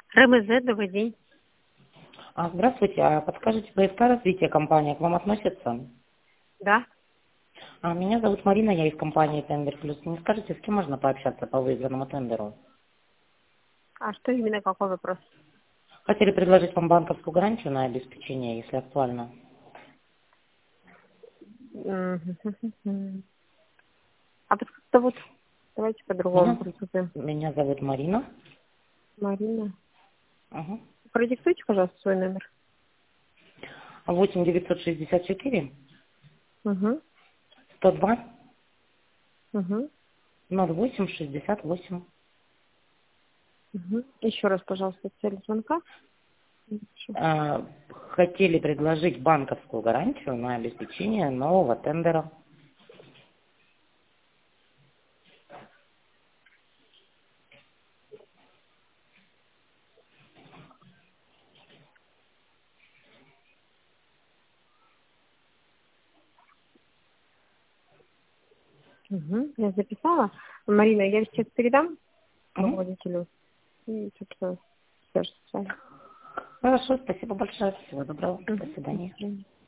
РМЗ, добрый день. Здравствуйте. Подскажите, БСК развития компания к вам относится? Да. Меня зовут Марина, я из компании Тендер Плюс. Не скажите, с кем можно пообщаться по выигранному тендеру? А что именно, какой вопрос? Хотели предложить вам банковскую гарантию на обеспечение, если актуально. Мгм. А вас как зовут? Давайте по-другому Меня, приступим. меня зовут Марина. Марина. Угу. Продиктуйте, пожалуйста, свой номер. 8 964 Угу. 102 Угу. 08 68. Угу. Еще раз, пожалуйста, цель звонка. Хорошо. Хотели предложить банковскую гарантию на обеспечение нового тендера. Угу. Я записала. Марина, я сейчас передам Мгм. руководителю. И, собственно, свяжется с вами. Хорошо, спасибо большое. Всего доброго. До Угу. До свидания. свидания.